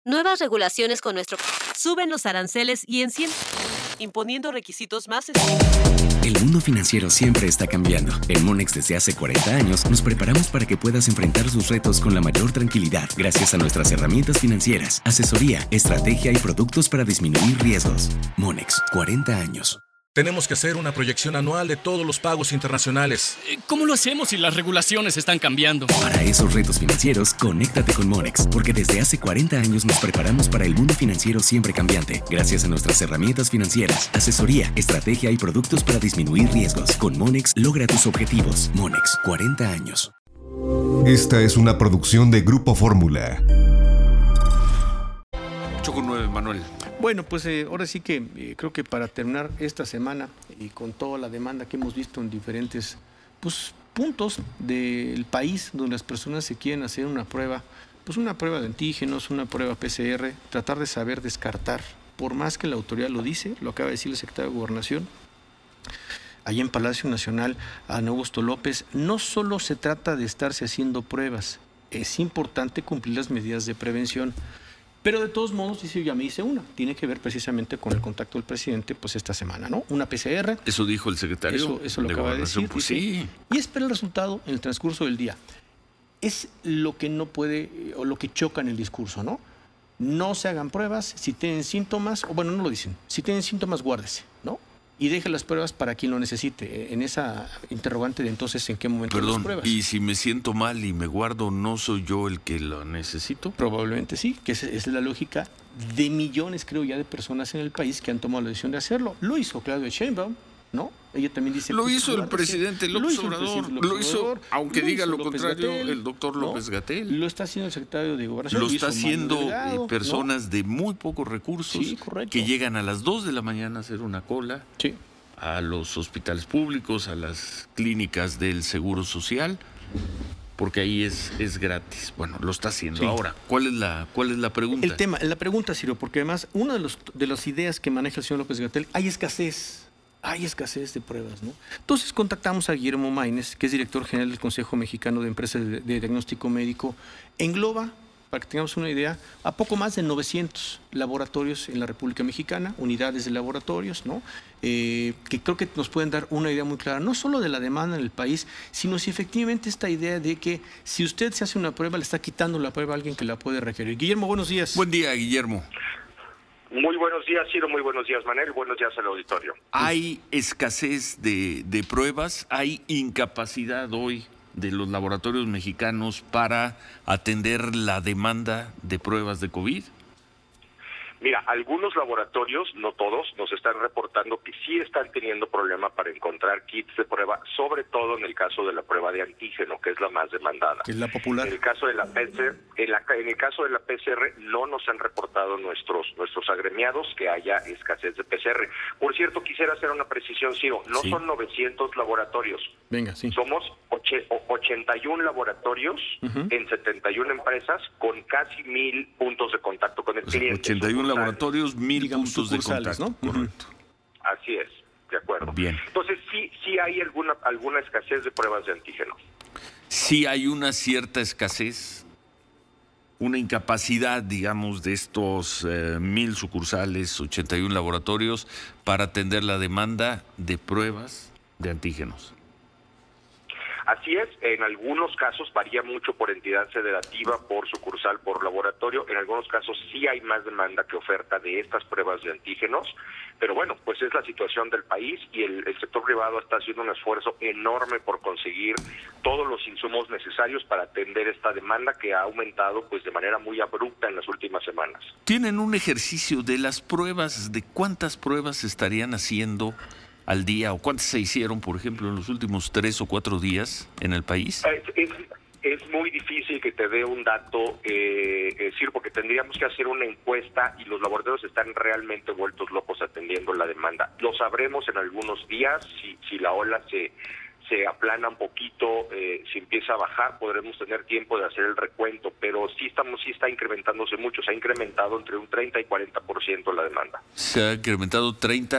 Nuevas regulaciones con nuestro... Suben los aranceles y imponiendo requisitos más estrictos. El mundo financiero siempre está cambiando. En Monex desde hace 40 años nos preparamos para que puedas enfrentar sus retos con la mayor tranquilidad gracias a nuestras herramientas financieras, asesoría, estrategia y productos para disminuir riesgos. Monex, 40 años. Tenemos que hacer una proyección anual de todos los pagos internacionales. ¿Cómo lo hacemos si las regulaciones están cambiando? Para esos retos financieros, conéctate con Monex, porque desde hace 40 años nos preparamos para el mundo financiero siempre cambiante, gracias a nuestras herramientas financieras, asesoría, estrategia y productos para disminuir riesgos. Con Monex, logra tus objetivos. Monex, 40 años. Esta es una producción de Grupo Fórmula. 8:09, Manuel. Bueno, pues ahora sí que creo que para terminar esta semana y con toda la demanda que hemos visto en diferentes puntos del país donde las personas se quieren hacer una prueba, pues una prueba de antígenos, una prueba PCR, tratar de saber descartar, por más que la autoridad lo dice, lo acaba de decir el secretario de Gobernación, allí en Palacio Nacional, Adán Augusto López, no solo se trata de estarse haciendo pruebas, es importante cumplir las medidas de prevención. Pero de todos modos, dice, ya me hice una. Tiene que ver precisamente con el contacto del presidente, pues esta semana, ¿no? Una PCR. Eso dijo el secretario. Eso lo acaba de decir. Pues dice, sí. Y espera el resultado en el transcurso del día. Es lo que no puede, o lo que choca en el discurso, ¿no? No se hagan pruebas. Si tienen síntomas, o bueno, no lo dicen. Si tienen síntomas, guárdese, ¿no? Y deje las pruebas para quien lo necesite. En esa interrogante de entonces, ¿en qué momento las pruebas? ¿Y si me siento mal y me guardo, no soy yo el que lo necesito? Probablemente sí, que esa es la lógica de millones, creo ya, de personas en el país que han tomado la decisión de hacerlo. Lo hizo Claudia Sheinbaum, ¿no? Ella también dice... Lo hizo el presidente López Obrador. Lo hizo, aunque diga lo contrario, el doctor López-Gatell. Lo está haciendo el secretario de Gobernación. Lo está haciendo personas de muy pocos recursos que llegan a las 2 de la mañana a hacer una cola a los hospitales públicos, a las clínicas del Seguro Social, porque ahí es gratis. Bueno, lo está haciendo. Ahora, ¿cuál es la pregunta? La pregunta, Ciro, porque además una de las ideas que maneja el señor López-Gatell, hay escasez de pruebas, ¿no? Entonces contactamos a Guillermo Maínez, que es director general del Consejo Mexicano de Empresas de Diagnóstico Médico. Engloba, para que tengamos una idea, a poco más de 900 laboratorios en la República Mexicana, unidades de laboratorios, ¿no? Que creo que nos pueden dar una idea muy clara, no solo de la demanda en el país, sino si efectivamente esta idea de que si usted se hace una prueba, le está quitando la prueba a alguien que la puede requerir. Guillermo, buenos días. Buen día, Guillermo. Muy buenos días, Ciro, muy buenos días, Manuel, buenos días al auditorio. ¿Hay escasez de pruebas? ¿Hay incapacidad hoy de los laboratorios mexicanos para atender la demanda de pruebas de COVID? Mira, algunos laboratorios, no todos, nos están reportando que sí están teniendo problema para encontrar kits de prueba, sobre todo en el caso de la prueba de antígeno, que es la más demandada. Que es la popular. En el caso de la PCR, en el caso de la PCR no nos han reportado nuestros agremiados que haya escasez de PCR. Por cierto, quisiera hacer una precisión, Ciro, no son 900 laboratorios. Venga, sí. Somos 81 laboratorios en 71 empresas con casi 1,000 puntos de contacto con el cliente. 81 laboratorios, 1,000 puntos de contacto, ¿no? Correcto. Así es, de acuerdo. Bien. Entonces sí hay alguna escasez de pruebas de antígeno. Sí hay una cierta escasez, una incapacidad, digamos, de estos 1,000 sucursales, 81 laboratorios para atender la demanda de pruebas de antígenos. Así es, en algunos casos varía mucho por entidad federativa, por sucursal, por laboratorio. En algunos casos sí hay más demanda que oferta de estas pruebas de antígenos, pero bueno, pues es la situación del país y el sector privado está haciendo un esfuerzo enorme por conseguir todos los insumos necesarios para atender esta demanda que ha aumentado pues de manera muy abrupta en las últimas semanas. ¿Tienen un ejercicio de las pruebas, de cuántas pruebas se estarían haciendo al día o cuántas se hicieron, por ejemplo, en los últimos 3 o 4 días en el país? Es muy difícil que te dé un dato, decir, porque tendríamos que hacer una encuesta y los laboratorios están realmente vueltos locos atendiendo la demanda. Lo sabremos en algunos días, si la ola se aplana un poquito, si empieza a bajar, podremos tener tiempo de hacer el recuento, pero sí está incrementándose mucho, se ha incrementado entre un 30 y 40% la demanda. Se ha incrementado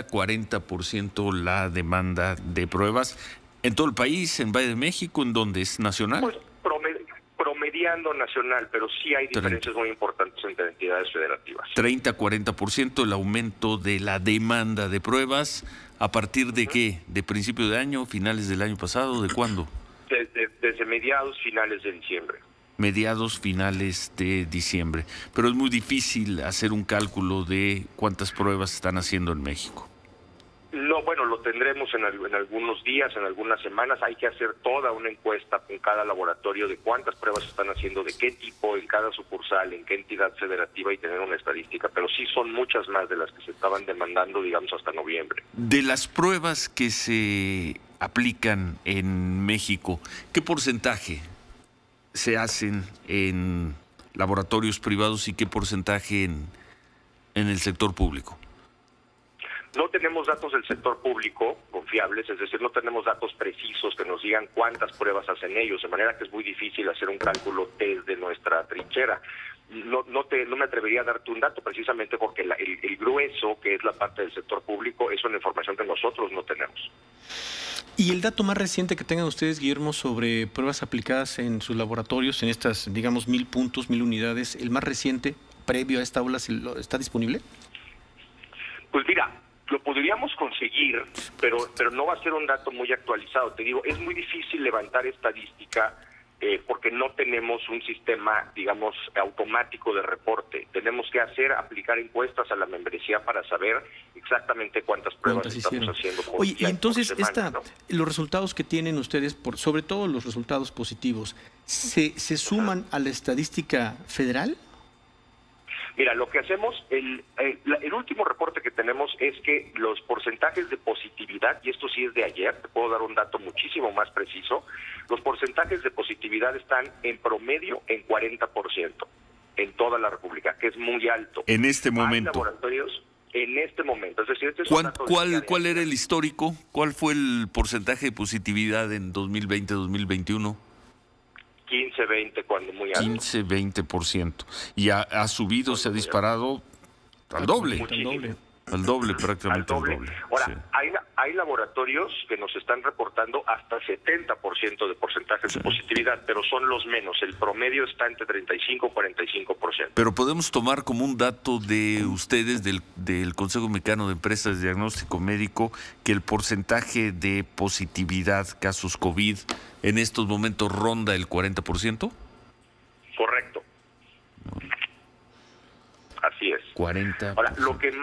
30-40% la demanda de pruebas en todo el país, en Valle de México, en donde es nacional. Pues promediando nacional, pero sí hay diferencias muy importantes entre entidades federativas. 30-40% el aumento de la demanda de pruebas. ¿A partir de qué? ¿De principio de año, finales del año pasado? ¿De cuándo? Desde mediados, finales de diciembre. Mediados, finales de diciembre. Pero es muy difícil hacer un cálculo de cuántas pruebas están haciendo en México. No, bueno, lo tendremos en algunos días, en algunas semanas. Hay que hacer toda una encuesta con cada laboratorio de cuántas pruebas están haciendo, de qué tipo, en cada sucursal, en qué entidad federativa y tener una estadística. Pero sí son muchas más de las que se estaban demandando, digamos, hasta noviembre. De las pruebas que se aplican en México, ¿qué porcentaje se hacen en laboratorios privados y qué porcentaje en el sector público? No tenemos datos del sector público confiables, es decir, no tenemos datos precisos que nos digan cuántas pruebas hacen ellos, de manera que es muy difícil hacer un cálculo desde nuestra trinchera. No me atrevería a darte un dato precisamente porque el grueso, que es la parte del sector público, es una información que nosotros no tenemos. ¿Y el dato más reciente que tengan ustedes, Guillermo, sobre pruebas aplicadas en sus laboratorios, en estas, digamos, 1000 puntos, 1000 unidades, el más reciente, previo a esta ola, está disponible? Pues mira, lo podríamos conseguir, pero no va a ser un dato muy actualizado. Te digo, es muy difícil levantar estadística porque no tenemos un sistema, digamos, automático de reporte. Tenemos que aplicar encuestas a la membresía para saber exactamente cuántas pruebas estamos haciendo. Oye, y entonces los resultados que tienen ustedes, sobre todo los resultados positivos, ¿se suman a la estadística federal? Mira, lo que hacemos, el último reporte que tenemos es que los porcentajes de positividad, y esto sí es de ayer, te puedo dar un dato muchísimo más preciso, los porcentajes de positividad están en promedio en 40% en toda la República, que es muy alto. En este momento. Hay laboratorios en este momento, es decir, este es un dato ¿Cuál era el histórico? ¿Cuál fue el porcentaje de positividad en 2020-2021? 15-20 cuando muy alto. 15-20%. Y ha subido, se ha disparado al doble. Al doble, prácticamente al doble. Ahora, sí. hay laboratorios que nos están reportando hasta 70% de porcentajes de positividad, pero son los menos. El promedio está entre 35 y 45%. Pero podemos tomar como un dato de ustedes, del Consejo Mexicano de Empresas de Diagnóstico Médico, que el porcentaje de positividad, casos COVID, en estos momentos ronda el 40%. Correcto. Así es. 40%. Ahora,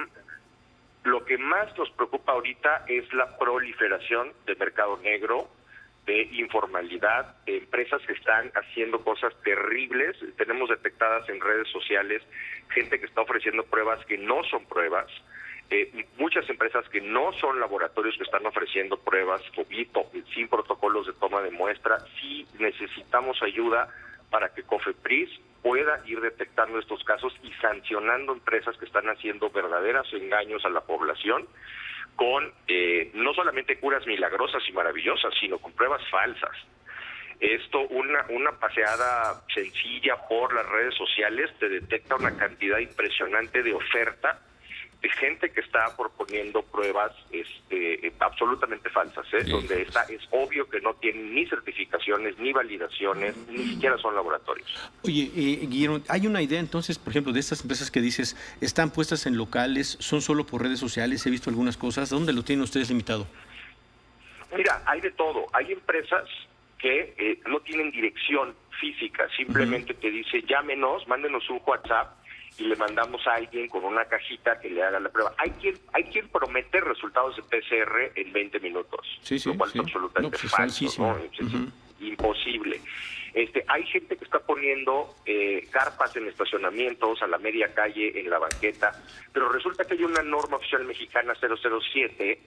lo que más nos preocupa ahorita es la proliferación de mercado negro, de informalidad, de empresas que están haciendo cosas terribles. Tenemos detectadas en redes sociales gente que está ofreciendo pruebas que no son pruebas, muchas empresas que no son laboratorios que están ofreciendo pruebas COVID sin protocolos de toma de muestra. Sí necesitamos ayuda para que COFEPRIS pueda ir detectando estos casos y sancionando empresas que están haciendo verdaderos engaños a la población con no solamente curas milagrosas y maravillosas, sino con pruebas falsas. Esto, una paseada sencilla por las redes sociales te detecta una cantidad impresionante de oferta de gente que está proponiendo pruebas absolutamente falsas, donde es obvio que no tienen ni certificaciones, ni validaciones, ni siquiera son laboratorios. Oye, Guillermo, ¿hay una idea entonces, por ejemplo, de estas empresas que dices, están puestas en locales, son solo por redes sociales? He visto algunas cosas. ¿Dónde lo tienen ustedes limitado? Mira, hay de todo. Hay empresas que no tienen dirección física, simplemente te dice, llámenos, mándenos un WhatsApp, y le mandamos a alguien con una cajita que le haga la prueba. Hay quien promete resultados de PCR en 20 minutos, lo cual es absolutamente falso, ¿no? Imposible. Hay gente que está poniendo carpas en estacionamientos, a la media calle, en la banqueta, pero resulta que hay una norma oficial mexicana 007,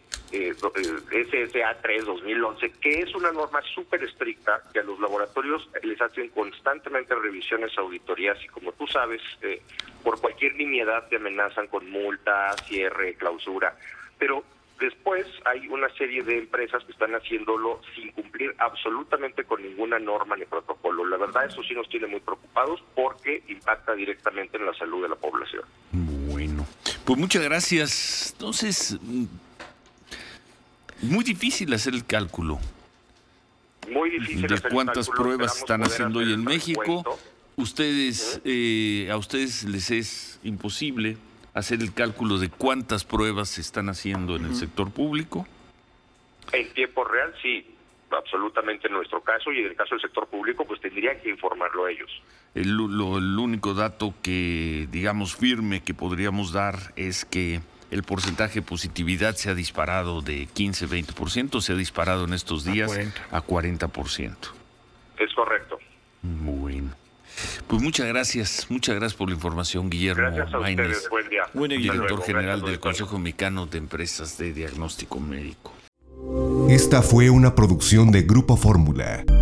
SSA 3-2011, que es una norma súper estricta, que a los laboratorios les hacen constantemente revisiones, auditorías, y como tú sabes, por cualquier nimiedad te amenazan con multa, cierre, clausura, pero después hay una serie de empresas que están haciéndolo sin cumplir absolutamente con ninguna norma ni protocolo. La verdad, eso sí nos tiene muy preocupados porque impacta directamente en la salud de la población. Bueno, pues muchas gracias. Entonces, muy difícil hacer el cálculo. muy difícil de hacer cuántas un cálculo. pruebas están haciendo hoy en México. Ustedes, a ustedes les es imposible hacer el cálculo de cuántas pruebas se están haciendo en el sector público. En tiempo real, sí, absolutamente en nuestro caso, y en el caso del sector público, pues tendrían que informarlo ellos. El único dato que, digamos, firme que podríamos dar es que el porcentaje de positividad se ha disparado de 15-20%, se ha disparado en estos días a 40%. Es correcto. Bueno. Pues muchas gracias por la información, Guillermo Gracias a Maínez, ustedes, buen día. director general del Consejo Mexicano de Empresas de Diagnóstico Médico. Esta fue una producción de Grupo Fórmula.